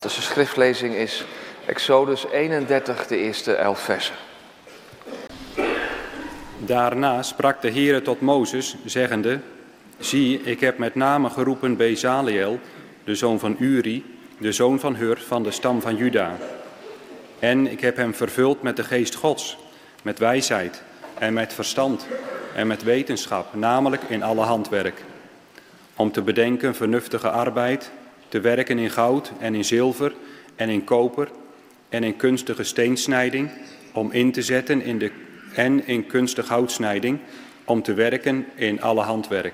Dus de schriftlezing is Exodus 31, de eerste 11 versen. Daarna sprak de Heere tot Mozes, zeggende: Zie, ik heb met name geroepen Bezaliël, de zoon van Uri, de zoon van Hur, van de stam van Juda. En ik heb hem vervuld met de geest Gods, met wijsheid en met verstand en met wetenschap, namelijk in alle handwerk. Om te bedenken vernuftige arbeid, te werken in goud en in zilver en in koper en in kunstige steensnijding, om in te zetten in kunstige houtsnijding, om te werken in alle handwerk.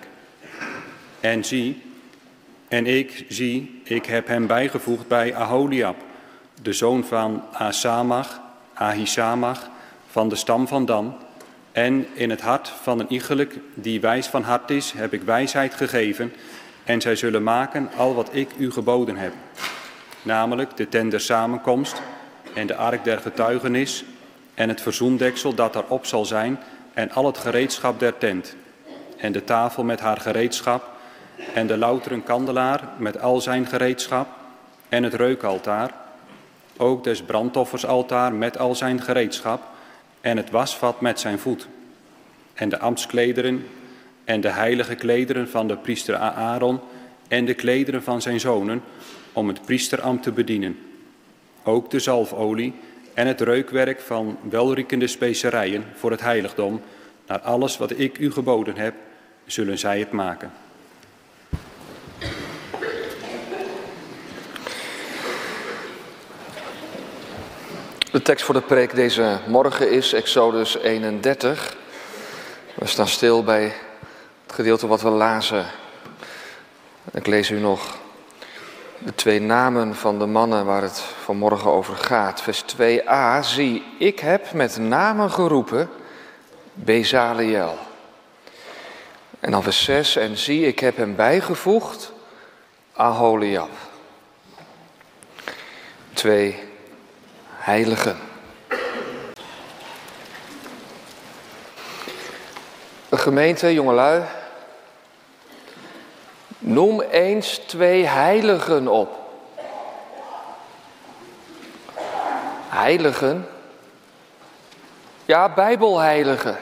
En ik heb hem bijgevoegd bij Aholiab, de zoon van Ahisamach, van de stam van Dan. En in het hart van een iegelijk die wijs van hart is, heb ik wijsheid gegeven. En zij zullen maken al wat ik u geboden heb. Namelijk de tent der samenkomst en de ark der getuigenis en het verzoendeksel dat daarop zal zijn en al het gereedschap der tent. En de tafel met haar gereedschap en de louteren kandelaar met al zijn gereedschap en het reukaltaar. Ook des brandoffersaltaar met al zijn gereedschap en het wasvat met zijn voet. En de ambtsklederen en de heilige klederen van de priester Aaron en de klederen van zijn zonen om het priesterambt te bedienen. Ook de zalfolie en het reukwerk van welriekende specerijen voor het heiligdom, naar alles wat ik u geboden heb, zullen zij het maken. De tekst voor de preek deze morgen is Exodus 31. We staan stil bij het gedeelte wat we lazen. Ik lees u nog de twee namen van de mannen waar het vanmorgen over gaat. Vers 2a, zie, ik heb met name geroepen Bezaliël. En dan vers 6, en zie, ik heb hem bijgevoegd Aholiab. Twee heiligen. De gemeente, jongelui, noem eens twee heiligen op. Heiligen? Ja, bijbelheiligen.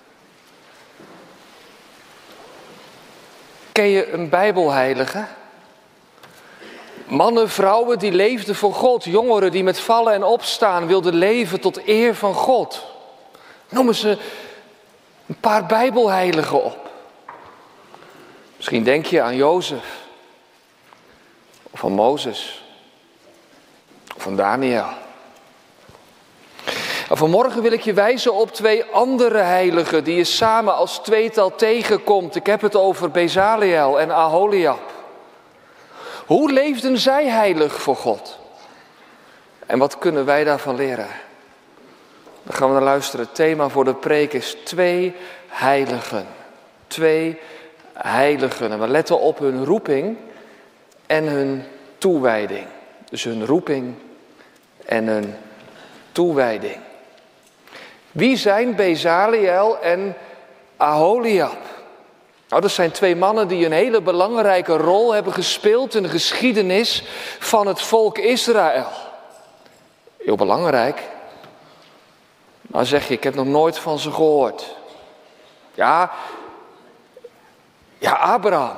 Ken je een bijbelheilige? Mannen, vrouwen die leefden voor God. Jongeren die met vallen en opstaan wilden leven tot eer van God. Noemen ze een paar bijbelheiligen op. Misschien denk je aan Jozef. Of aan Mozes. Of aan Daniel. En vanmorgen wil ik je wijzen op twee andere heiligen die je samen als tweetal tegenkomt. Ik heb het over Bezaliël en Aholiab. Hoe leefden zij heilig voor God? En wat kunnen wij daarvan leren? Dan gaan we naar luisteren. Het thema voor de preek is twee heiligen. Twee heiligen. En we letten op hun roeping en hun toewijding. Dus hun roeping en hun toewijding. Wie zijn Bezaliël en Aholiab? Nou, dat zijn twee mannen die een hele belangrijke rol hebben gespeeld in de geschiedenis van het volk Israël. Heel belangrijk. Maar zeg je, ik heb nog nooit van ze gehoord. Ja, Abraham.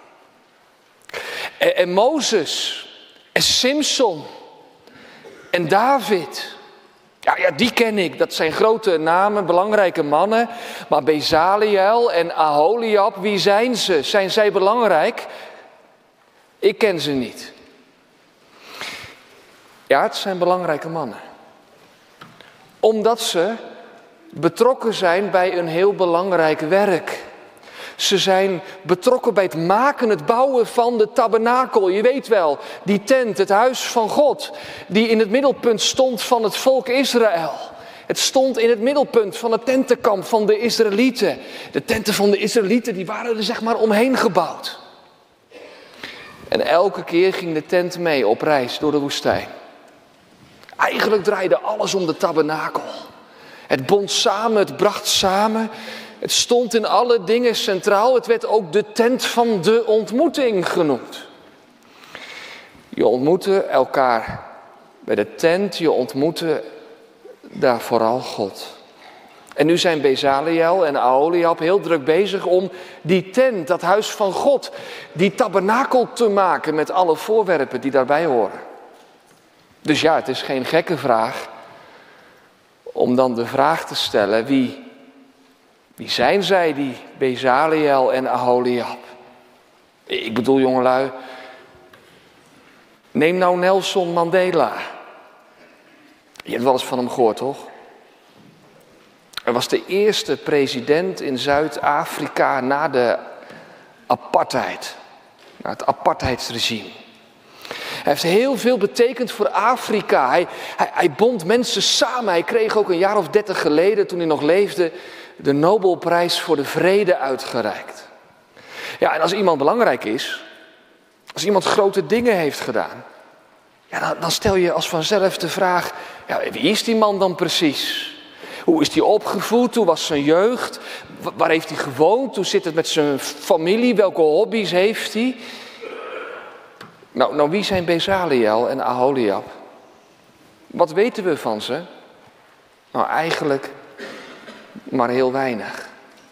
En Mozes. En Simson. En David. Ja, die ken ik. Dat zijn grote namen, belangrijke mannen. Maar Bezaliël en Aholiab, wie zijn ze? Zijn zij belangrijk? Ik ken ze niet. Ja, het zijn belangrijke mannen. Omdat ze betrokken zijn bij een heel belangrijk werk. Ze zijn betrokken bij het maken, het bouwen van de tabernakel. Je weet wel, die tent, het huis van God, die in het middelpunt stond van het volk Israël. Het stond in het middelpunt van het tentenkamp van de Israëlieten. De tenten van de Israëlieten, die waren er zeg maar omheen gebouwd. En elke keer ging de tent mee op reis door de woestijn. Eigenlijk draaide alles om de tabernakel. Het bond samen, het bracht samen. Het stond in alle dingen centraal. Het werd ook de tent van de ontmoeting genoemd. Je ontmoette elkaar bij de tent, je ontmoette daar vooral God. En nu zijn Bezaliel en Aholiab heel druk bezig om die tent, dat huis van God, die tabernakel te maken met alle voorwerpen die daarbij horen. Dus ja, het is geen gekke vraag om dan de vraag te stellen, wie zijn zij, die Bezaliel en Aholiab? Ik bedoel, jongelui, neem nou Nelson Mandela. Je hebt wel eens van hem gehoord, toch? Hij was de eerste president in Zuid-Afrika na de apartheid. Na het apartheidsregime. Hij heeft heel veel betekend voor Afrika. Hij bond mensen samen. Hij kreeg ook een jaar of 30 geleden, toen hij nog leefde, de Nobelprijs voor de Vrede uitgereikt. Ja, en als iemand belangrijk is, als iemand grote dingen heeft gedaan, ja, dan stel je als vanzelf de vraag, ja, wie is die man dan precies? Hoe is hij opgevoed? Hoe was zijn jeugd? Waar heeft hij gewoond? Hoe zit het met zijn familie? Welke hobby's heeft hij? Nou, wie zijn Bezaliel en Aholiab? Wat weten we van ze? Nou, eigenlijk maar heel weinig.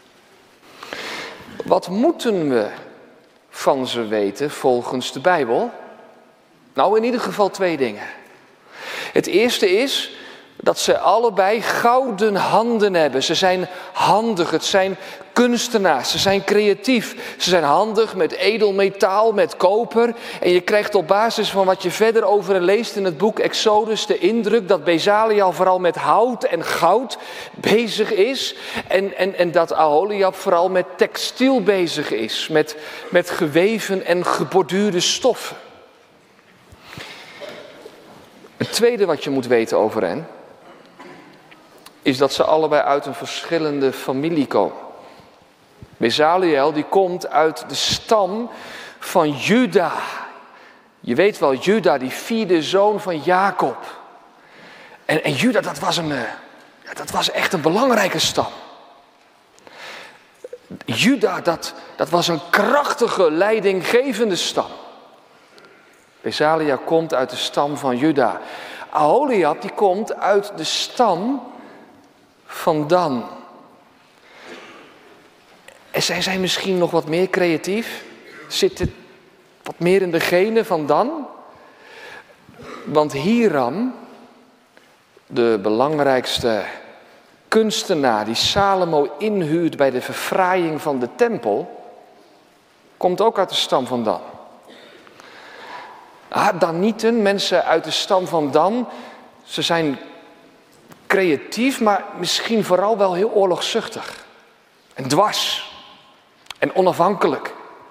Wat moeten we van ze weten volgens de Bijbel? Nou, in ieder geval 2 dingen. Het eerste is dat ze allebei gouden handen hebben. Ze zijn handig, het zijn kunstenaars, ze zijn creatief. Ze zijn handig met edelmetaal, met koper. En je krijgt op basis van wat je verder over hen leest in het boek Exodus de indruk dat Bezaliel vooral met hout en goud bezig is. En dat Aholiab vooral met textiel bezig is, met geweven en geborduurde stoffen. Het tweede wat je moet weten over hen is dat ze allebei uit een verschillende familie komen. Bezaliel die komt uit de stam van Juda. Je weet wel, Juda, die 4e zoon van Jacob. En Juda, dat was echt een belangrijke stam. Juda, dat was een krachtige, leidinggevende stam. Bezaliel komt uit de stam van Juda. Aholiab die komt uit de stam van Dan. En zijn zij misschien nog wat meer creatief? Zit het wat meer in de genen van Dan? Want Hiram, de belangrijkste kunstenaar die Salomo inhuurt bij de verfraaiing van de tempel, komt ook uit de stam van Dan. Danieten, mensen uit de stam van Dan, ze zijn creatief, maar misschien vooral wel heel oorlogzuchtig. En dwars. En onafhankelijk.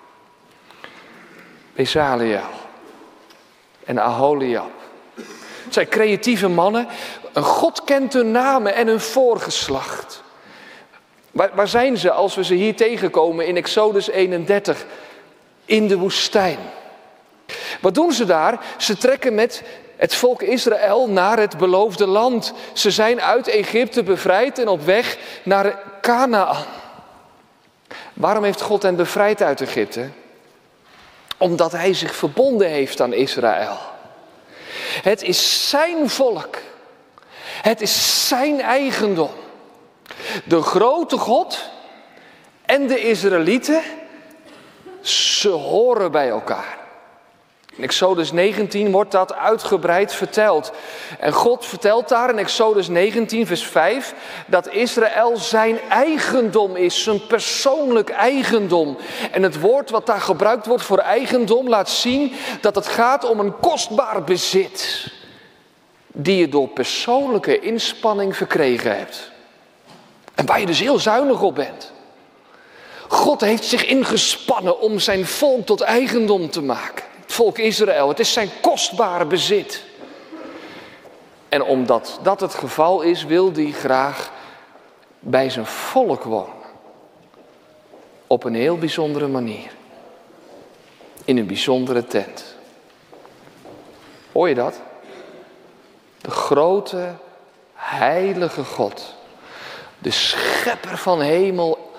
Bezaliel en Aholiab. Het zijn creatieve mannen. God kent hun namen en hun voorgeslacht. Waar zijn ze als we ze hier tegenkomen in Exodus 31? In de woestijn. Wat doen ze daar? Ze trekken met het volk Israël naar het beloofde land. Ze zijn uit Egypte bevrijd en op weg naar Kanaan. Waarom heeft God hen bevrijd uit Egypte? Omdat hij zich verbonden heeft aan Israël. Het is zijn volk. Het is zijn eigendom. De grote God en de Israëlieten, ze horen bij elkaar. In Exodus 19 wordt dat uitgebreid verteld. En God vertelt daar in Exodus 19 vers 5 dat Israël zijn eigendom is, zijn persoonlijk eigendom. En het woord wat daar gebruikt wordt voor eigendom laat zien dat het gaat om een kostbaar bezit. Die je door persoonlijke inspanning verkregen hebt. En waar je dus heel zuinig op bent. God heeft zich ingespannen om zijn volk tot eigendom te maken. Het volk Israël, het is zijn kostbare bezit. En omdat dat het geval is, wil hij graag bij zijn volk wonen. Op een heel bijzondere manier. In een bijzondere tent. Hoor je dat? De grote, heilige God. De schepper van hemel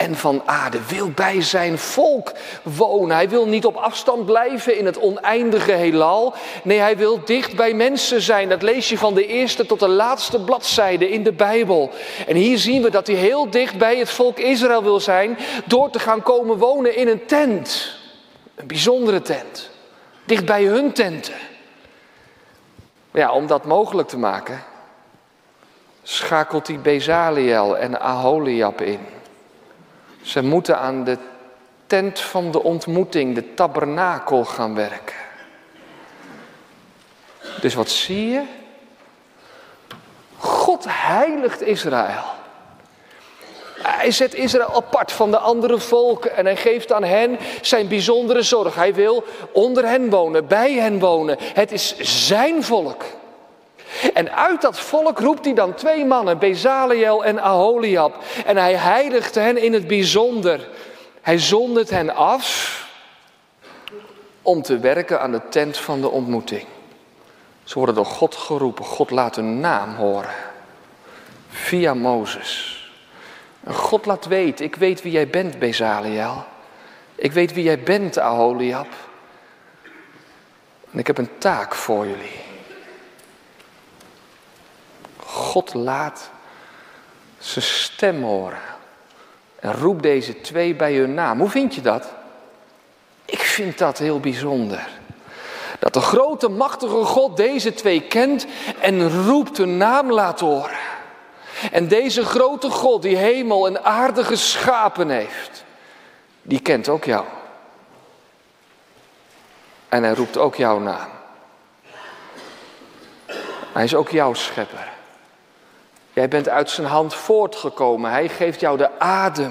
en van aarde. Wil bij zijn volk wonen. Hij wil niet op afstand blijven in het oneindige heelal. Nee, hij wil dicht bij mensen zijn. Dat lees je van de eerste tot de laatste bladzijde in de Bijbel. En hier zien we dat hij heel dicht bij het volk Israël wil zijn door te gaan komen wonen in een tent. Een bijzondere tent. Dicht bij hun tenten. Ja, om dat mogelijk te maken, schakelt hij Bezaliel en Aholiab in. Ze moeten aan de tent van de ontmoeting, de tabernakel, gaan werken. Dus wat zie je? God heiligt Israël. Hij zet Israël apart van de andere volken en hij geeft aan hen zijn bijzondere zorg. Hij wil onder hen wonen, bij hen wonen. Het is zijn volk. En uit dat volk roept hij dan 2 mannen, Bezaliel en Aholiab. En hij heiligt hen in het bijzonder. Hij zondert hen af om te werken aan de tent van de ontmoeting. Ze worden door God geroepen. God laat hun naam horen. Via Mozes. En God laat weten, ik weet wie jij bent, Bezaliel. Ik weet wie jij bent, Aholiab. En ik heb een taak voor jullie. God laat zijn stem horen. En roept deze 2 bij hun naam. Hoe vind je dat? Ik vind dat heel bijzonder. Dat de grote, machtige God deze 2 kent en roept hun naam laat horen. En deze grote God die hemel en aarde geschapen heeft, die kent ook jou. En hij roept ook jouw naam. Hij is ook jouw schepper. Jij bent uit zijn hand voortgekomen. Hij geeft jou de adem.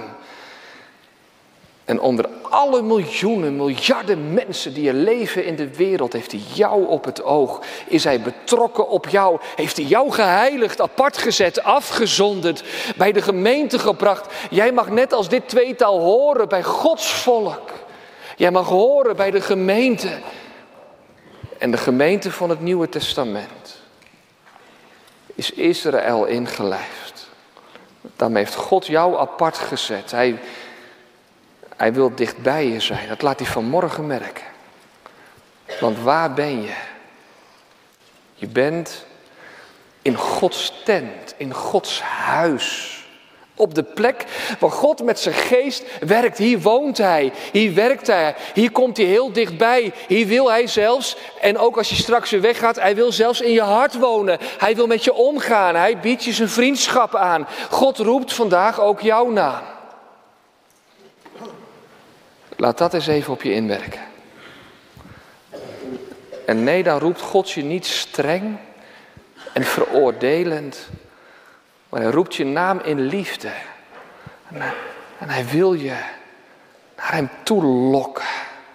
En onder alle miljoenen, miljarden mensen die er leven in de wereld, heeft hij jou op het oog. Is hij betrokken op jou. Heeft hij jou geheiligd, apart gezet, afgezonderd, bij de gemeente gebracht. Jij mag net als dit 2-tal horen bij Gods volk. Jij mag horen bij de gemeente. En de gemeente van het Nieuwe Testament is Israël ingelijfd. Daarmee heeft God jou apart gezet. Hij wil dicht bij je zijn. Dat laat hij vanmorgen merken. Want waar ben je? Je bent in Gods tent, in Gods huis. Op de plek waar God met zijn geest werkt. Hier woont hij, hier werkt hij, hier komt hij heel dichtbij. Hier wil hij zelfs, en ook als je straks weer weggaat, hij wil zelfs in je hart wonen. Hij wil met je omgaan, hij biedt je zijn vriendschap aan. God roept vandaag ook jouw naam. Laat dat eens even op je inwerken. En nee, dan roept God je niet streng en veroordelend. Maar hij roept je naam in liefde. En hij wil je naar hem toe lokken.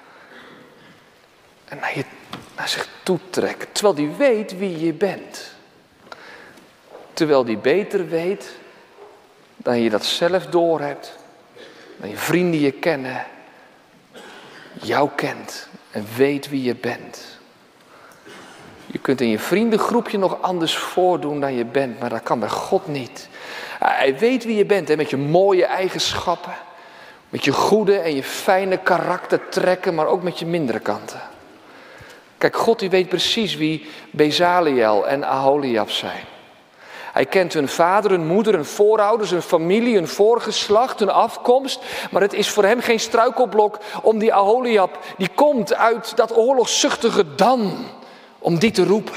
En naar zich toe trekken. Terwijl hij weet wie je bent. Terwijl hij beter weet dan je dat zelf doorhebt. Dan je vrienden je kennen. Jou kent en weet wie je bent. Je kunt in je vriendengroepje nog anders voordoen dan je bent, maar dat kan bij God niet. Hij weet wie je bent, hè, met je mooie eigenschappen, met je goede en je fijne karaktertrekken, maar ook met je mindere kanten. Kijk, God die weet precies wie Bezaliel en Aholiab zijn. Hij kent hun vader, hun moeder, hun voorouders, hun familie, hun voorgeslacht, hun afkomst. Maar het is voor hem geen struikelblok om die Aholiab, die komt uit dat oorlogszuchtige Dan, om die te roepen.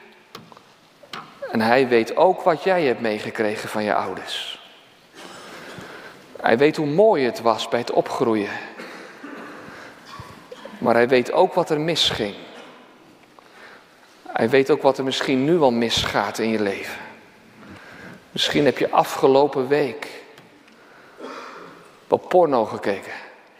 En hij weet ook wat jij hebt meegekregen van je ouders. Hij weet hoe mooi het was bij het opgroeien. Maar hij weet ook wat er misging. Hij weet ook wat er misschien nu al misgaat in je leven. Misschien heb je afgelopen week wel porno gekeken.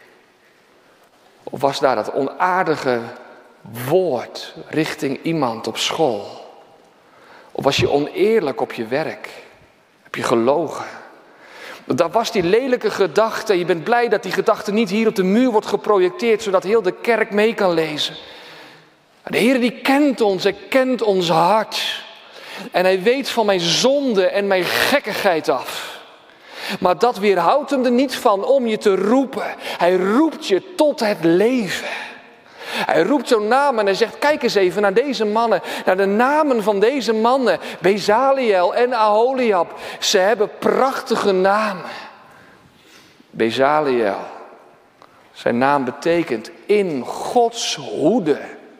Of was daar dat onaardige woord richting iemand op school? Of was je oneerlijk op je werk? Heb je gelogen? Daar was die lelijke gedachte. Je bent blij dat die gedachte niet hier op de muur wordt geprojecteerd, zodat heel de kerk mee kan lezen. De Heer die kent ons, hij kent ons hart. En hij weet van mijn zonde en mijn gekkigheid af. Maar dat weerhoudt hem er niet van om je te roepen. Hij roept je tot het leven. Hij roept zo'n naam en hij zegt, kijk eens even naar deze mannen. Naar de namen van deze mannen. Bezaliel en Aholiab. Ze hebben prachtige namen. Bezaliel. Zijn naam betekent in Gods hoede.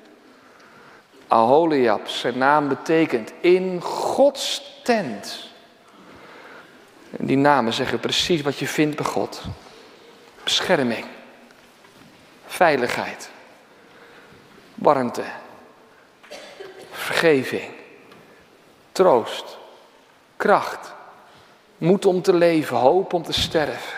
Aholiab. Zijn naam betekent in Gods tent. En die namen zeggen precies wat je vindt bij God. Bescherming. Veiligheid. Warmte. Vergeving. Troost. Kracht. Moed om te leven. Hoop om te sterven.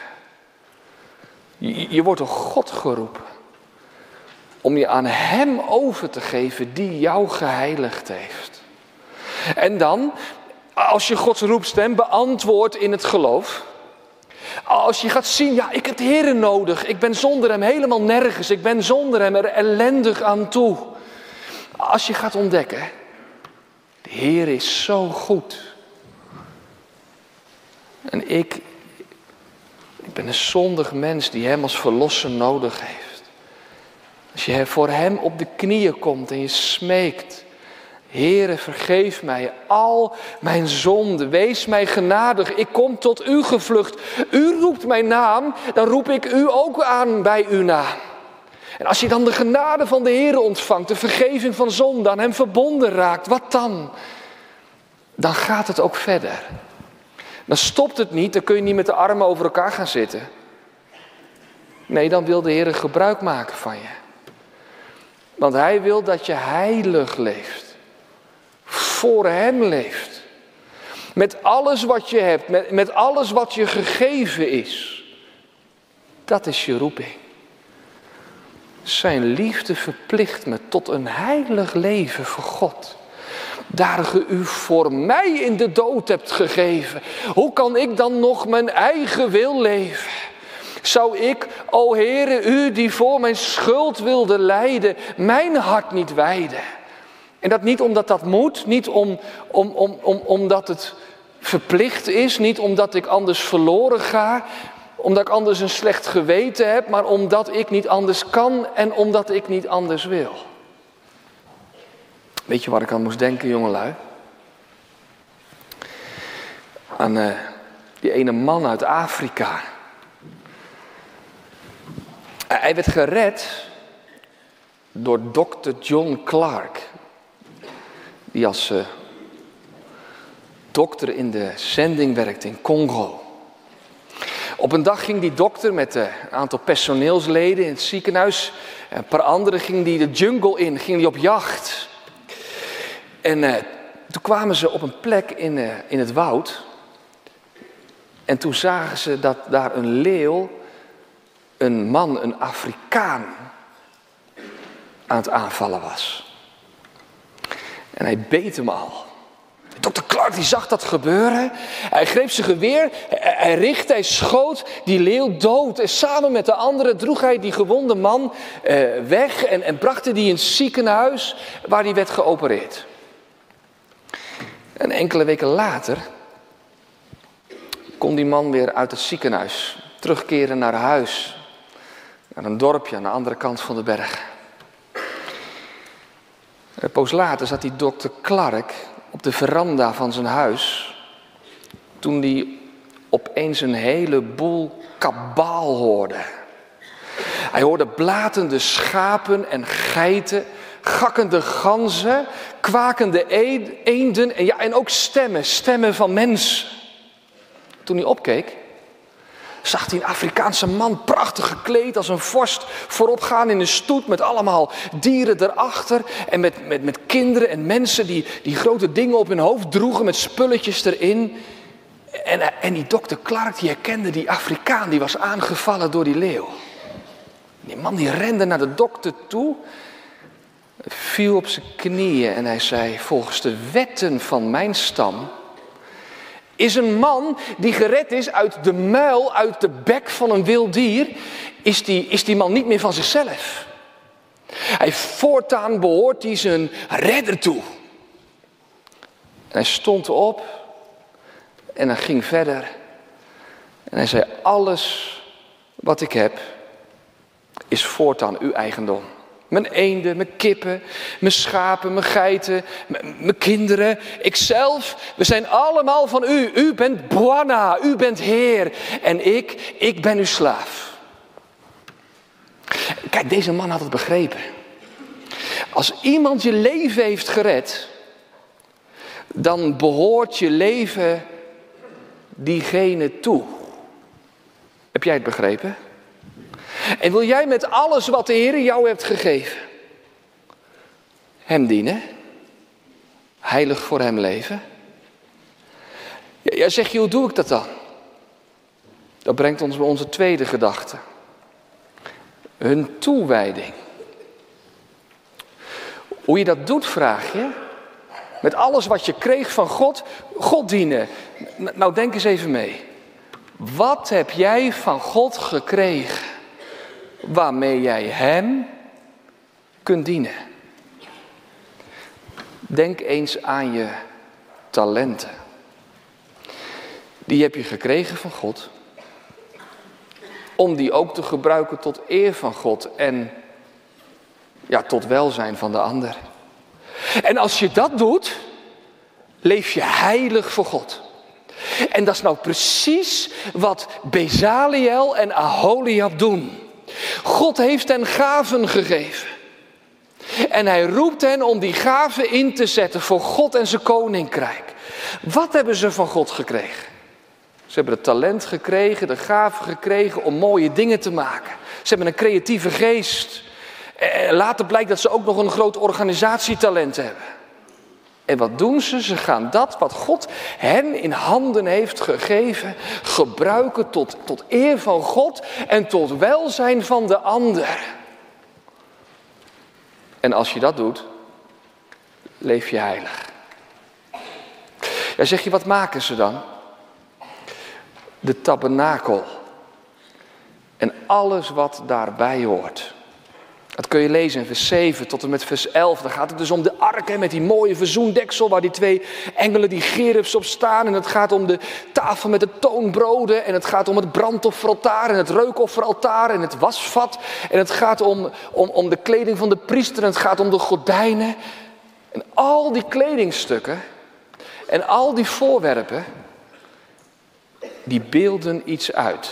Je wordt door God geroepen. Om je aan Hem over te geven die jou geheiligd heeft. En dan, als je Gods roepstem beantwoordt in het geloof. Als je gaat zien, ja, ik heb de Heer nodig. Ik ben zonder Hem helemaal nergens. Ik ben zonder Hem er ellendig aan toe. Als je gaat ontdekken, de Heer is zo goed. En ik ben een zondig mens die Hem als verlosser nodig heeft. Als je voor Hem op de knieën komt en je smeekt. Heere, vergeef mij al mijn zonden. Wees mij genadig. Ik kom tot U gevlucht. U roept mijn naam, dan roep ik U ook aan bij uw naam. En als je dan de genade van de Heere ontvangt, de vergeving van zonde, aan Hem verbonden raakt, wat dan? Dan gaat het ook verder. Dan stopt het niet, dan kun je niet met de armen over elkaar gaan zitten. Nee, dan wil de Heere gebruik maken van je. Want Hij wil dat je heilig leeft. Voor Hem leeft. Met alles wat je hebt, met alles wat je gegeven is. Dat is je roeping. Zijn liefde verplicht me tot een heilig leven voor God. Daar ge U voor mij in de dood hebt gegeven. Hoe kan ik dan nog mijn eigen wil leven? Zou ik, o Heere, U die voor mijn schuld wilde lijden, mijn hart niet wijden? En dat niet omdat dat moet, niet omdat het verplicht is, niet omdat ik anders verloren ga, omdat ik anders een slecht geweten heb, maar omdat ik niet anders kan en omdat ik niet anders wil. Weet je waar ik aan moest denken, jongelui? Aan die ene man uit Afrika. Hij werd gered door Dr. John Clark. Die als dokter in de zending werkte in Congo. Op een dag ging die dokter met een aantal personeelsleden in het ziekenhuis. En een paar anderen ging die de jungle in, ging die op jacht. En toen kwamen ze op een plek in het woud. En toen zagen ze dat daar een leeuw, een man, een Afrikaan, aan het aanvallen was. En hij beet hem al. Dr. Clark die zag dat gebeuren. Hij greep zijn geweer, hij richtte, hij schoot die leeuw dood. En samen met de anderen droeg hij die gewonde man weg en bracht hij die in het ziekenhuis waar hij werd geopereerd. En enkele weken later kon die man weer uit het ziekenhuis terugkeren naar huis. Naar een dorpje aan de andere kant van de berg. Een poos later zat die dokter Clark op de veranda van zijn huis. Toen hij opeens een heleboel kabaal hoorde. Hij hoorde blatende schapen en geiten, gakkende ganzen, kwakende eenden en ook stemmen van mensen. Toen hij opkeek, zag hij een Afrikaanse man prachtig gekleed als een vorst voorop gaan in een stoet met allemaal dieren erachter. En met kinderen en mensen die grote dingen op hun hoofd droegen met spulletjes erin. En die dokter Clark die herkende die Afrikaan die was aangevallen door die leeuw. Die man die rende naar de dokter toe, viel op zijn knieën en hij zei: volgens de wetten van mijn stam is een man die gered is uit de muil, uit de bek van een wild dier, is die man niet meer van zichzelf. Voortaan behoort hij zijn redder toe. En hij stond op en hij ging verder. En hij zei, alles wat ik heb is voortaan uw eigendom. Mijn eenden, mijn kippen, mijn schapen, mijn geiten, mijn kinderen, ikzelf. We zijn allemaal van u. U bent Bwana, u bent Heer. En ik ben uw slaaf. Kijk, deze man had het begrepen. Als iemand je leven heeft gered, dan behoort je leven diegene toe. Heb jij het begrepen? En wil jij met alles wat de Heer jou hebt gegeven, hem dienen? Heilig voor hem leven? Ja, zeg je, hoe doe ik dat dan? Dat brengt ons bij onze tweede gedachte. Hun toewijding. Hoe je dat doet, vraag je. Met alles wat je kreeg van God, God dienen. Nou, denk eens even mee. Wat heb jij van God gekregen, waarmee jij hem kunt dienen? Denk eens aan je talenten. Die heb je gekregen van God, om die ook te gebruiken tot eer van God en ja, tot welzijn van de ander. En als je dat doet, leef je heilig voor God. En dat is nou precies wat Bezaliel en Aholiab doen. God heeft hen gaven gegeven. En hij roept hen om die gaven in te zetten voor God en zijn koninkrijk. Wat hebben ze van God gekregen? Ze hebben het talent gekregen, de gaven gekregen om mooie dingen te maken. Ze hebben een creatieve geest. Later blijkt dat ze ook nog een groot organisatietalent hebben. En wat doen ze? Ze gaan dat wat God hen in handen heeft gegeven, gebruiken tot eer van God en tot welzijn van de ander. En als je dat doet, leef je heilig. Ja, zeg je, wat maken ze dan? De tabernakel. En alles wat daarbij hoort. Dat kun je lezen in vers 7 tot en met vers 11. Dan gaat het dus om de ark met die mooie verzoendeksel waar die 2 engelen, die gerubs op staan. En het gaat om de tafel met de toonbroden. En het gaat om het brandofferaltaar en het reukofferaltaar en het wasvat. En het gaat om de kleding van de priester en het gaat om de gordijnen. En al die kledingstukken en al die voorwerpen, die beelden iets uit.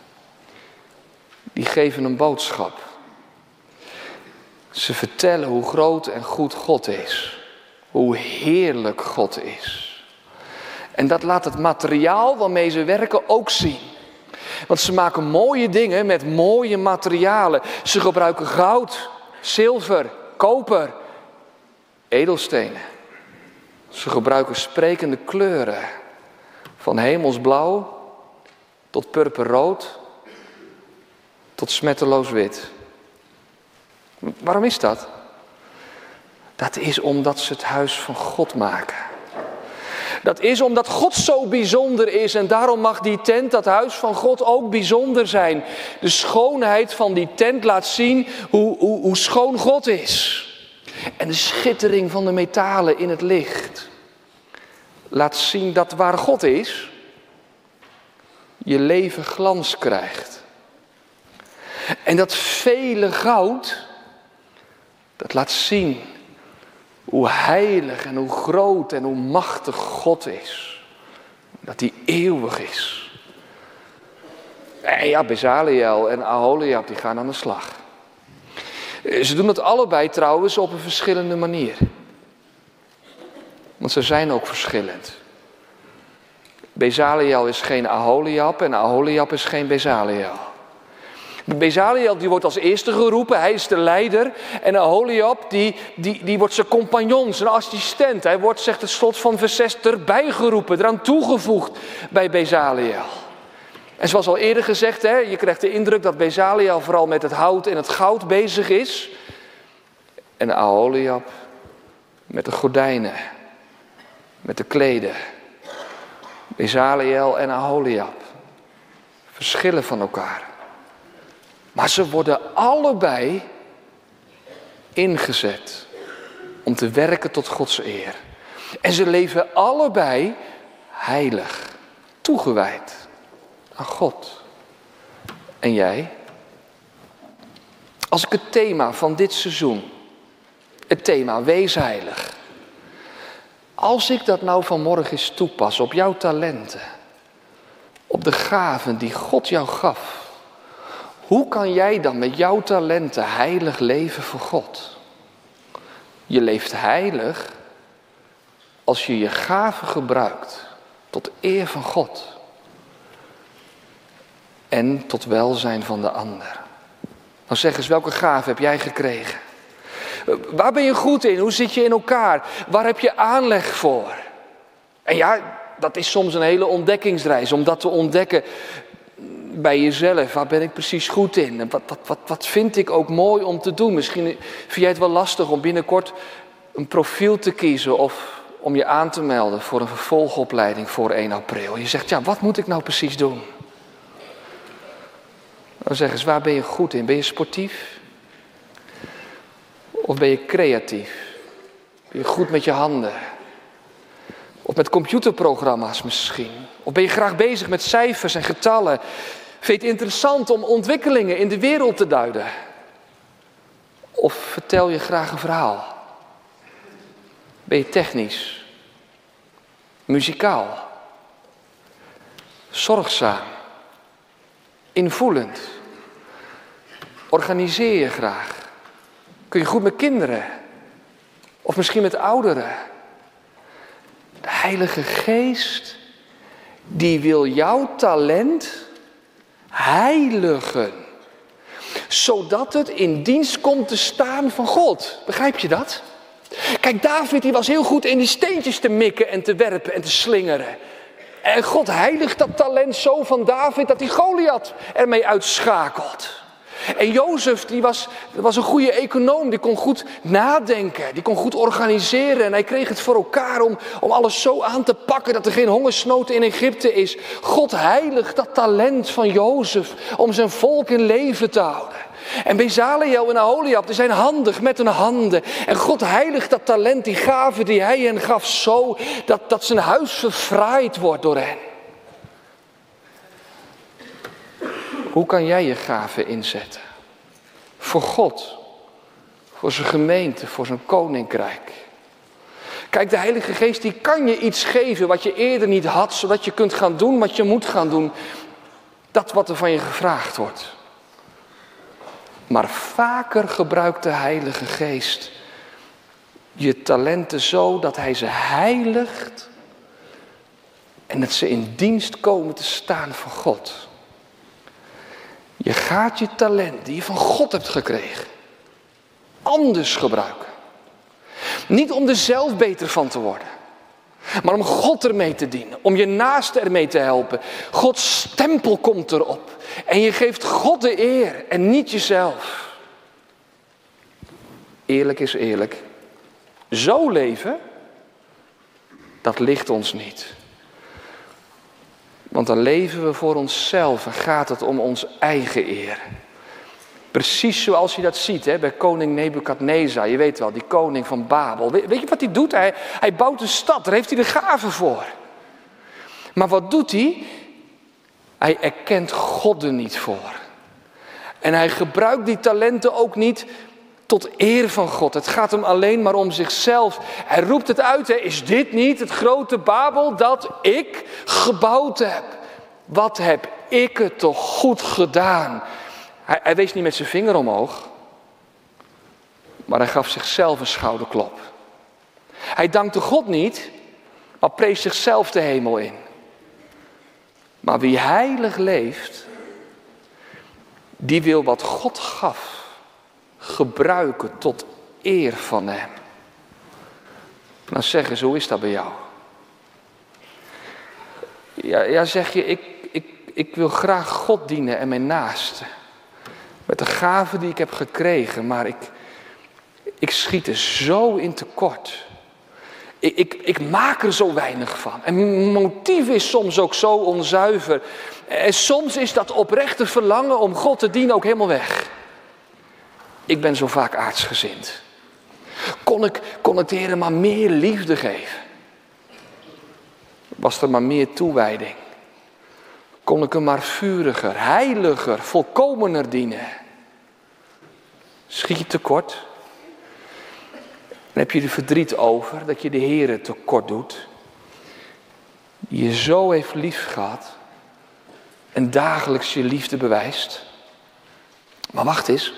Die geven een boodschap. Ze vertellen hoe groot en goed God is. Hoe heerlijk God is. En dat laat het materiaal waarmee ze werken ook zien. Want ze maken mooie dingen met mooie materialen. Ze gebruiken goud, zilver, koper, edelstenen. Ze gebruiken sprekende kleuren. Van hemelsblauw tot purperrood tot smetteloos wit. Waarom is dat? Dat is omdat ze het huis van God maken. Dat is omdat God zo bijzonder is en daarom mag die tent, dat huis van God, ook bijzonder zijn. De schoonheid van die tent laat zien hoe schoon God is. En de schittering van de metalen in het licht laat zien dat waar God is, je leven glans krijgt. En dat vele goud, dat laat zien hoe heilig en hoe groot en hoe machtig God is. Dat hij eeuwig is. En ja, Bezaliel en Aholiab die gaan aan de slag. Ze doen het allebei trouwens op een verschillende manier. Want ze zijn ook verschillend. Bezaliel is geen Aholiab en Aholiab is geen Bezaliel. Bezaliel die wordt als eerste geroepen, hij is de leider. En Aholiab die wordt zijn compagnon, zijn assistent. Hij wordt, zegt het slot van vers 6, erbij geroepen, eraan toegevoegd bij Bezaliel. En zoals al eerder gezegd, je krijgt de indruk dat Bezaliel vooral met het hout en het goud bezig is. En Aholiab met de gordijnen, met de kleden. Bezaliel en Aholiab verschillen van elkaar. Maar ze worden allebei ingezet om te werken tot Gods eer. En ze leven allebei heilig, toegewijd aan God. En jij? Als ik het thema van dit seizoen, het thema wees heilig, als ik dat nou vanmorgen eens toepas op jouw talenten, op de gaven die God jou gaf, hoe kan jij dan met jouw talenten heilig leven voor God? Je leeft heilig als je je gaven gebruikt tot eer van God en tot welzijn van de ander. Nou zeg eens, welke gave heb jij gekregen? Waar ben je goed in? Hoe zit je in elkaar? Waar heb je aanleg voor? En ja, dat is soms een hele ontdekkingsreis om dat te ontdekken bij jezelf. Waar ben ik precies goed in? En wat vind ik ook mooi om te doen? Misschien vind jij het wel lastig om binnenkort een profiel te kiezen of om je aan te melden voor een vervolgopleiding voor 1 april. Je zegt, ja, wat moet ik nou precies doen? Dan zeg eens, waar ben je goed in? Ben je sportief? Of ben je creatief? Ben je goed met je handen? Of met computerprogramma's misschien? Of ben je graag bezig met cijfers en getallen? Vind je het interessant om ontwikkelingen in de wereld te duiden? Of vertel je graag een verhaal? Ben je technisch? Muzikaal? Zorgzaam? Invoelend? Organiseer je graag? Kun je goed met kinderen? Of misschien met ouderen? De Heilige Geest, die wil jouw talent heiligen. Zodat het in dienst komt te staan van God. Begrijp je dat? Kijk, David die was heel goed in die steentjes te mikken en te werpen en te slingeren. En God heiligt dat talent zo van David dat hij Goliath ermee uitschakelt. En Jozef, die was een goede econoom, die kon goed nadenken, die kon goed organiseren. En hij kreeg het voor elkaar om alles zo aan te pakken dat er geen hongersnood in Egypte is. God heiligt dat talent van Jozef om zijn volk in leven te houden. En Bezaleel en Aholiab, die zijn handig met hun handen. En God heiligt dat talent, die gaven die hij hen gaf, zo dat zijn huis verfraaid wordt door hen. Hoe kan jij je gaven inzetten? Voor God, voor zijn gemeente, voor zijn koninkrijk. Kijk, de Heilige Geest die kan je iets geven wat je eerder niet had, zodat je kunt gaan doen wat je moet gaan doen. Dat wat er van je gevraagd wordt. Maar vaker gebruikt de Heilige Geest je talenten zo dat hij ze heiligt en dat ze in dienst komen te staan voor God. Je gaat je talent die je van God hebt gekregen anders gebruiken. Niet om er zelf beter van te worden, maar om God ermee te dienen, om je naaste ermee te helpen. Gods stempel komt erop en je geeft God de eer en niet jezelf. Eerlijk is eerlijk, zo leven, dat ligt ons niet. Want dan leven we voor onszelf en gaat het om onze eigen eer. Precies zoals je dat ziet bij koning Nebukadnezar. Je weet wel, die koning van Babel. Weet je wat hij doet? Hij bouwt een stad, daar heeft hij de gaven voor. Maar wat doet hij? Hij erkent God er niet voor. En hij gebruikt die talenten ook niet tot eer van God. Het gaat hem alleen maar om zichzelf. Hij roept het uit, is dit niet het grote Babel dat ik gebouwd heb? Wat heb ik het toch goed gedaan? Hij wees niet met zijn vinger omhoog, maar hij gaf zichzelf een schouderklop. Hij dankte God niet, maar prees zichzelf de hemel in. Maar wie heilig leeft, die wil wat God gaf gebruiken tot eer van hem. Nou zeg eens, hoe is dat bij jou? Ja, zeg je, ik wil graag God dienen en mijn naaste. Met de gaven die ik heb gekregen, maar ik schiet er zo in tekort. Ik maak er zo weinig van. En mijn motief is soms ook zo onzuiver. En soms is dat oprechte verlangen om God te dienen ook helemaal weg. Ik ben zo vaak aardsgezind. Kon ik de Heer maar meer liefde geven? Was er maar meer toewijding? kon ik hem maar vuriger, heiliger, volkomener dienen. Schiet je tekort? Dan heb je er verdriet over dat je de Heere tekort doet. Die je zo heeft lief gehad. En dagelijks je liefde bewijst. Maar wacht eens.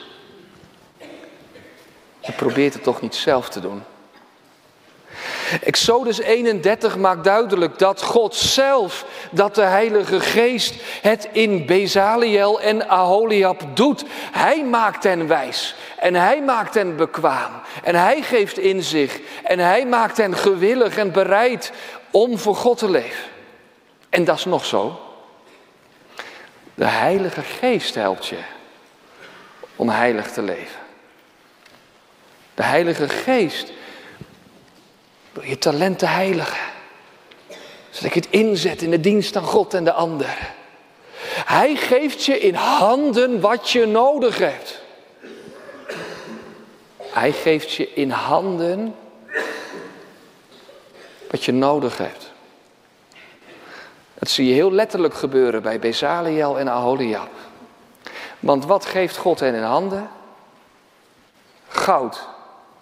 Je probeert het toch niet zelf te doen. Exodus 31 maakt duidelijk dat God zelf, dat de Heilige Geest het in Bezaliel en Aholiab doet. Hij maakt hen wijs en hij maakt hen bekwaam en hij geeft inzicht en hij maakt hen gewillig en bereid om voor God te leven. En dat is nog zo. De Heilige Geest helpt je om heilig te leven. De Heilige Geest wil je talenten heiligen. Zodat je het inzet in de dienst aan God en de ander. Hij geeft je in handen wat je nodig hebt. Hij geeft je in handen wat je nodig hebt. Dat zie je heel letterlijk gebeuren bij Bezaliel en Aholiab. Want wat geeft God hen in handen? Goud.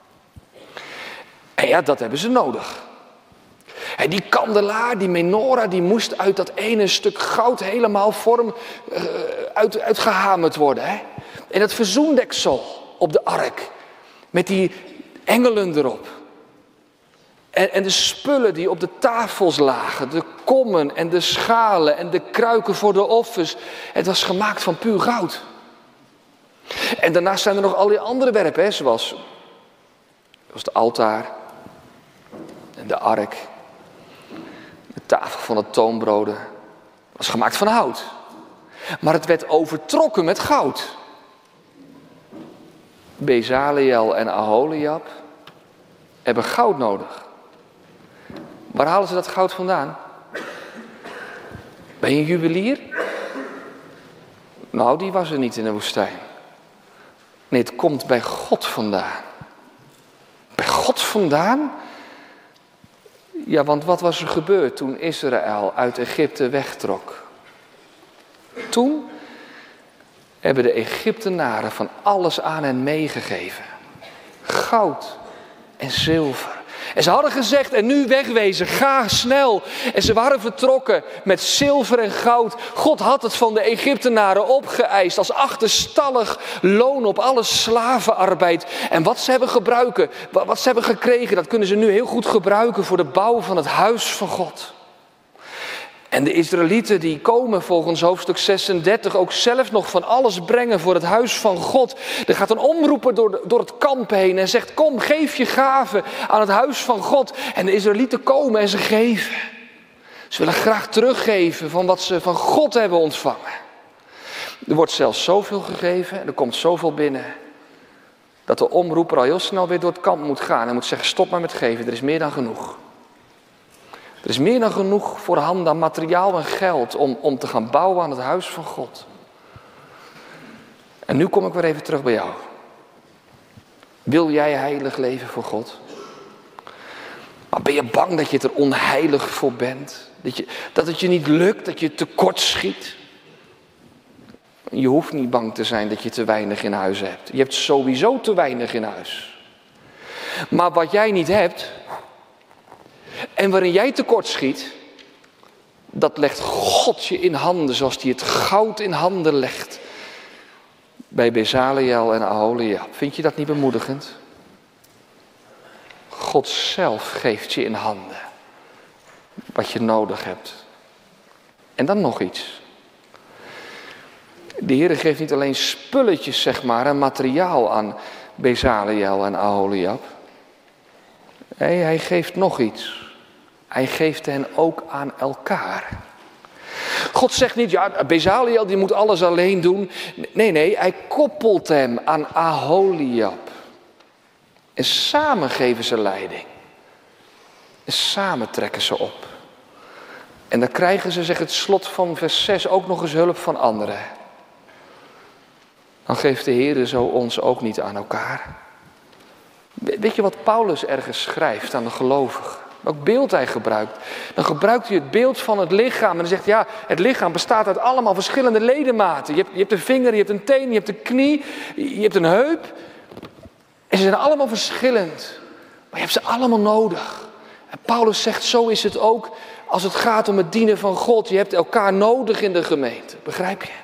En ja, dat hebben ze nodig. En die kandelaar, die menorah, die moest uit dat ene stuk goud helemaal uitgehamerd worden. Hè? En dat verzoendeksel op de ark, met die engelen erop. En de spullen die op de tafels lagen, de kommen en de schalen en de kruiken voor de offers. Het was gemaakt van puur goud. En daarnaast zijn er nog al die andere werpen, hè, zoals het altaar en de ark. De tafel van de toonbroden was gemaakt van hout. Maar het werd overtrokken met goud. Bezaliel en Aholiab hebben goud nodig. Waar halen ze dat goud vandaan? Ben je een juwelier? Nou, die was er niet in de woestijn. Nee, het komt bij God vandaan. Bij God vandaan? Ja, want wat was er gebeurd toen Israël uit Egypte wegtrok? Toen hebben de Egyptenaren van alles aan hen meegegeven. Goud en zilver. En ze hadden gezegd, en nu wegwezen, ga snel. En ze waren vertrokken met zilver en goud. God had het van de Egyptenaren opgeëist als achterstallig loon op alle slavenarbeid. En wat ze hebben gekregen, dat kunnen ze nu heel goed gebruiken voor de bouw van het huis van God. En de Israëlieten die komen volgens hoofdstuk 36 ook zelf nog van alles brengen voor het huis van God. Er gaat een omroeper door het kamp heen en zegt, kom, geef je gaven aan het huis van God. En de Israëlieten komen en ze geven. Ze willen graag teruggeven van wat ze van God hebben ontvangen. Er wordt zelfs zoveel gegeven en er komt zoveel binnen, dat de omroeper al heel snel weer door het kamp moet gaan en moet zeggen, stop maar met geven, er is meer dan genoeg. Er is meer dan genoeg voor handen aan materiaal en geld om te gaan bouwen aan het huis van God. En nu kom ik weer even terug bij jou. Wil jij heilig leven voor God? Maar ben je bang dat je er onheilig voor bent? Dat het je niet lukt, dat je tekort schiet? Je hoeft niet bang te zijn dat je te weinig in huis hebt. Je hebt sowieso te weinig in huis. Maar wat jij niet hebt en waarin jij tekort schiet, dat legt God je in handen zoals hij het goud in handen legt bij Bezaliel en Aholiab. Vind je dat niet bemoedigend? God zelf geeft je in handen wat je nodig hebt. En dan nog iets. De Heer geeft niet alleen spulletjes, zeg maar, en materiaal aan Bezaliel en Aholiab. Nee, hij geeft nog iets. Hij geeft hen ook aan elkaar. God zegt niet, ja, Bezaliel die moet alles alleen doen. Nee, hij koppelt hem aan Aholiab. En samen geven ze leiding. En samen trekken ze op. En dan krijgen ze, zegt het slot van vers 6, ook nog eens hulp van anderen. Dan geeft de Heer zo ons ook niet aan elkaar. Weet je wat Paulus ergens schrijft aan de gelovigen? welk beeld hij gebruikt. Dan gebruikt hij het beeld van het lichaam. En dan zegt hij, ja, het lichaam bestaat uit allemaal verschillende ledematen. Je hebt een vinger, je hebt een teen, je hebt een knie, je hebt een heup. En ze zijn allemaal verschillend. Maar je hebt ze allemaal nodig. En Paulus zegt, zo is het ook als het gaat om het dienen van God. Je hebt elkaar nodig in de gemeente. Begrijp je?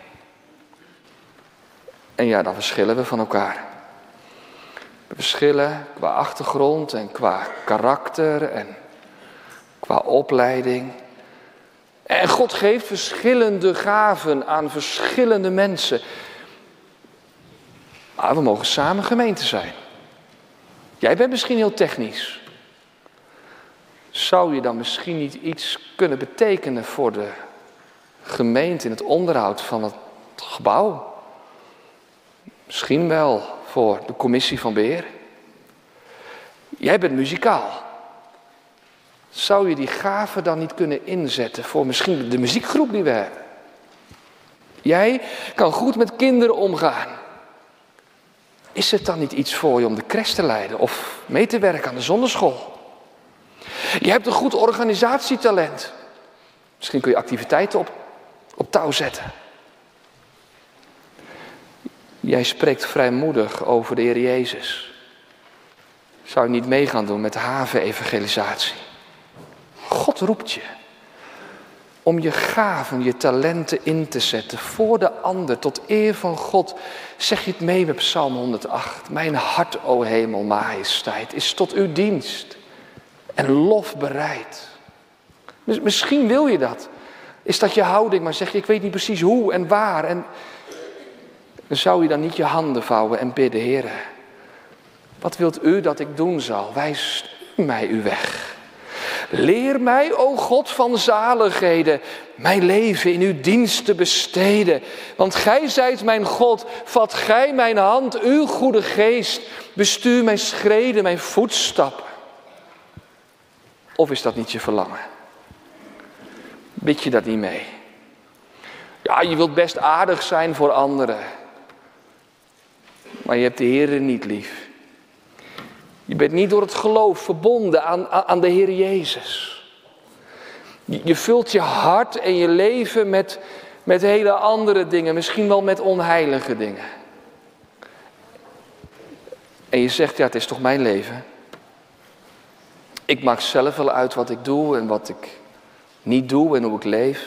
En ja, dan verschillen we van elkaar. We verschillen qua achtergrond en qua karakter en qua opleiding. En God geeft verschillende gaven aan verschillende mensen. Maar we mogen samen gemeente zijn. Jij bent misschien heel technisch. Zou je dan misschien niet iets kunnen betekenen voor de gemeente in het onderhoud van het gebouw? Misschien wel voor de commissie van beheer. Jij bent muzikaal. Zou je die gave dan niet kunnen inzetten voor misschien de muziekgroep die we hebben? Jij kan goed met kinderen omgaan. Is het dan niet iets voor je om de crash te leiden of mee te werken aan de zonderschool? Je hebt een goed organisatietalent. Misschien kun je activiteiten op touw zetten. Jij spreekt vrijmoedig over de Heer Jezus. Zou je niet mee gaan doen met haven-evangelisatie? God roept je om je gaven, je talenten in te zetten voor de ander, tot eer van God. Zeg je het mee met Psalm 108. Mijn hart, o hemel, majesteit, is tot uw dienst en lof bereid. Misschien wil je dat. Is dat je houding, maar zeg je, ik weet niet precies hoe en waar. En dan zou je dan niet je handen vouwen en bidden, Heere, wat wilt u dat ik doen zal? Wijs mij uw weg. Leer mij, o God van zaligheden, mijn leven in uw dienst te besteden. Want gij zijt mijn God, vat gij mijn hand, uw goede geest, bestuur mijn schreden, mijn voetstappen. Of is dat niet je verlangen? Bid je dat niet mee? Ja, je wilt best aardig zijn voor anderen. Maar je hebt de Heere niet lief. Je bent niet door het geloof verbonden aan de Heer Jezus. Je vult je hart en je leven met hele andere dingen. Misschien wel met onheilige dingen. En je zegt, ja, het is toch mijn leven. Ik maak zelf wel uit wat ik doe en wat ik niet doe en hoe ik leef.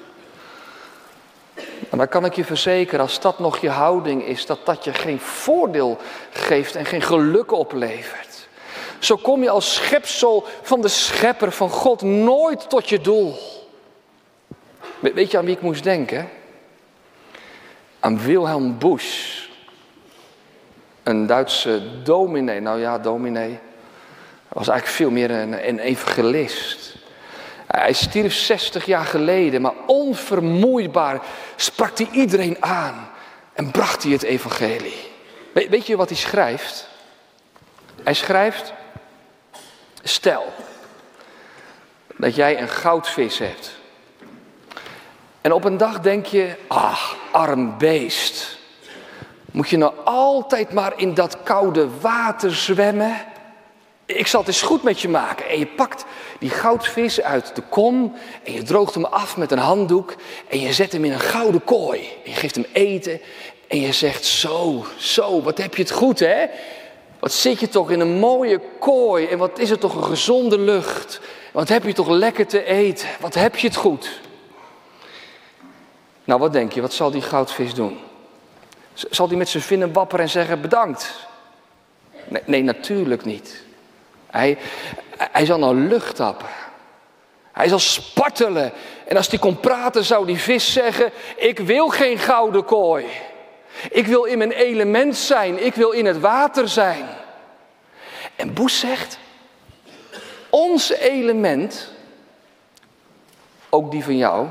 En dan kan ik je verzekeren, als dat nog je houding is, dat je geen voordeel geeft en geen geluk oplevert. Zo kom je als schepsel van de schepper van God nooit tot je doel. Weet je aan wie ik moest denken? Aan Wilhelm Busch. Een Duitse dominee. Nou ja, dominee. Hij was eigenlijk veel meer een evangelist. Hij stierf 60 jaar geleden, maar onvermoeibaar sprak hij iedereen aan en bracht hij het evangelie. Weet je wat hij schrijft? Hij schrijft, stel dat jij een goudvis hebt. En op een dag denk je, ach, arm beest. Moet je nou altijd maar in dat koude water zwemmen? Ik zal het eens goed met je maken. En je pakt die goudvis uit de kom en je droogt hem af met een handdoek en je zet hem in een gouden kooi. En je geeft hem eten en je zegt, zo, wat heb je het goed, hè? Wat zit je toch in een mooie kooi en wat is het toch een gezonde lucht. Wat heb je toch lekker te eten, wat heb je het goed. Nou, wat denk je, wat zal die goudvis doen? Zal hij met zijn vinnen wapperen en zeggen bedankt? Nee, natuurlijk niet. Hij zal nou lucht tappen. Hij zal spartelen. En als hij kon praten zou die vis zeggen, ik wil geen gouden kooi. Ik wil in mijn element zijn. Ik wil in het water zijn. En Busch zegt, ons element, ook die van jou,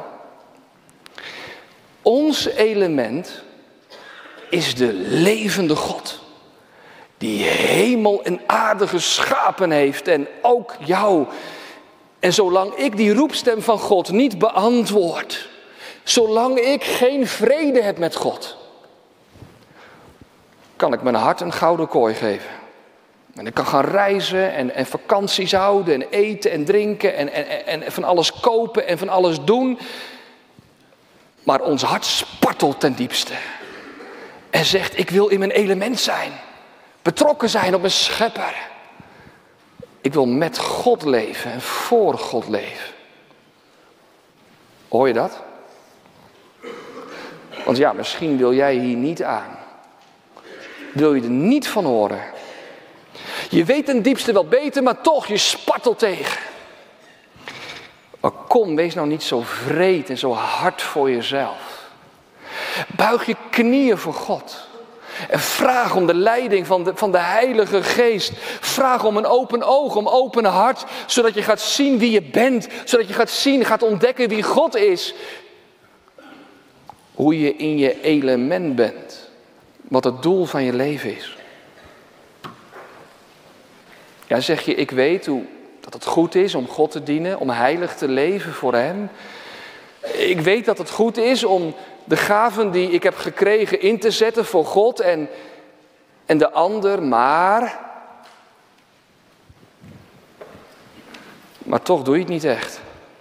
ons element is de levende God. Die hemel en aarde geschapen heeft en ook jou. En zolang ik die roepstem van God niet beantwoord, zolang ik geen vrede heb met God, kan ik mijn hart een gouden kooi geven. En ik kan gaan reizen en vakanties houden en eten en drinken en van alles kopen en van alles doen. Maar ons hart spartelt ten diepste. En zegt, ik wil in mijn element zijn. Betrokken zijn op mijn schepper. Ik wil met God leven en voor God leven. Hoor je dat? Want ja, misschien wil jij hier niet aan. Wil je er niet van horen. Je weet ten diepste wel beter, maar toch, je spartelt tegen. Maar kom, wees nou niet zo wreed en zo hard voor jezelf. Buig je knieën voor God. En vraag om de leiding van de Heilige Geest. Vraag om een open oog, om open hart. Zodat je gaat zien wie je bent. Zodat je gaat ontdekken wie God is. Hoe je in je element bent. Wat het doel van je leven is. Ja, zeg je, ik weet dat het goed is om God te dienen. Om heilig te leven voor Hem. Ik weet dat het goed is om de gaven die ik heb gekregen in te zetten voor God en de ander, maar toch doe je het niet echt.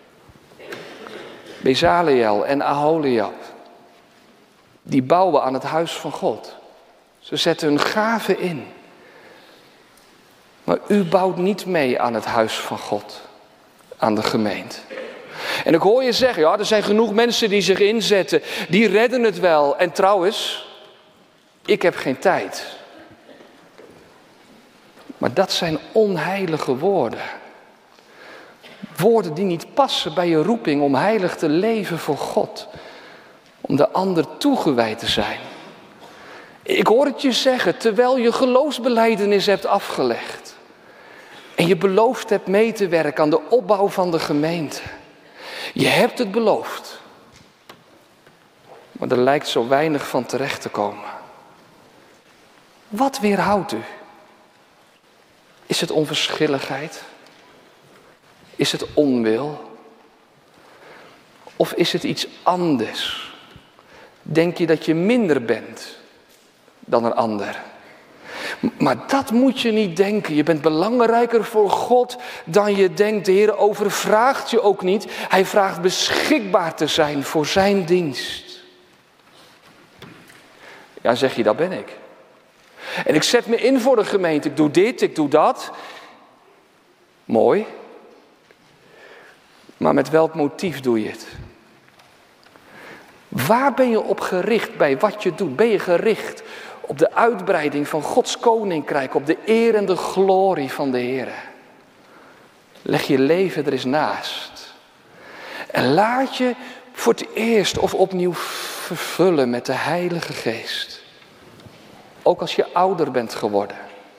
Bezaliel en Aholiab, die bouwen aan het huis van God. Ze zetten hun gaven in. Maar u bouwt niet mee aan het huis van God, aan de gemeente. En ik hoor je zeggen, ja, er zijn genoeg mensen die zich inzetten, die redden het wel. En trouwens, ik heb geen tijd. Maar dat zijn onheilige woorden. Woorden die niet passen bij je roeping om heilig te leven voor God. Om de ander toegewijd te zijn. Ik hoor het je zeggen, terwijl je geloofsbelijdenis hebt afgelegd. En je beloofd hebt mee te werken aan de opbouw van de gemeente. Je hebt het beloofd. Maar er lijkt zo weinig van terecht te komen. Wat weerhoudt u? Is het onverschilligheid? Is het onwil? Of is het iets anders? Denk je dat je minder bent dan een ander? Maar dat moet je niet denken. Je bent belangrijker voor God dan je denkt. De Heer overvraagt je ook niet. Hij vraagt beschikbaar te zijn voor zijn dienst. Ja, zeg je, dat ben ik. En ik zet me in voor de gemeente. Ik doe dit, ik doe dat. Mooi. Maar met welk motief doe je het? Waar ben je op gericht bij wat je doet? Ben je gericht op de uitbreiding van Gods koninkrijk, op de eer en de glorie van de Heer? Leg je leven er eens naast. En laat je voor het eerst of opnieuw vervullen met de Heilige Geest. Ook als je ouder bent geworden.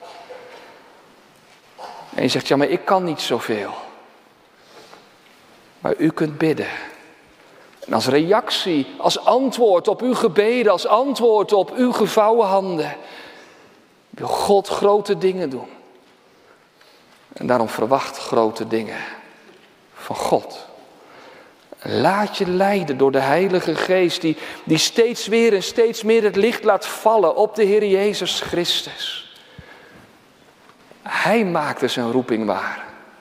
En je zegt, ja, maar ik kan niet zoveel. Maar u kunt bidden. En als reactie, als antwoord op uw gebeden, als antwoord op uw gevouwen handen, wil God grote dingen doen. En daarom verwacht grote dingen van God. Laat je leiden door de Heilige Geest die steeds weer en steeds meer het licht laat vallen op de Heer Jezus Christus. Hij maakte zijn roeping waar.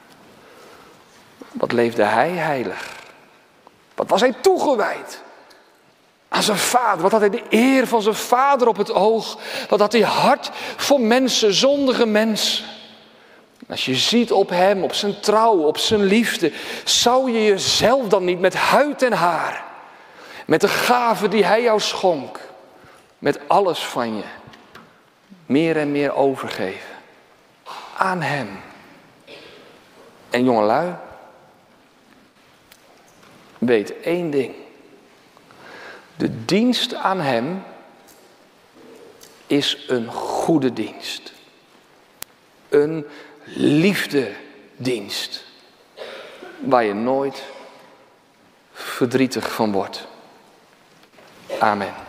Wat leefde hij heilig? Wat was hij toegewijd aan zijn vader? Wat had hij de eer van zijn vader op het oog? Wat had hij hart voor mensen, zondige mensen? Als je ziet op hem, op zijn trouw, op zijn liefde, zou je jezelf dan niet met huid en haar, met de gave die hij jou schonk, met alles van je, meer en meer overgeven aan hem? En jongelui, weet één ding. De dienst aan hem is een goede dienst. Een liefdedienst. Waar je nooit verdrietig van wordt. Amen.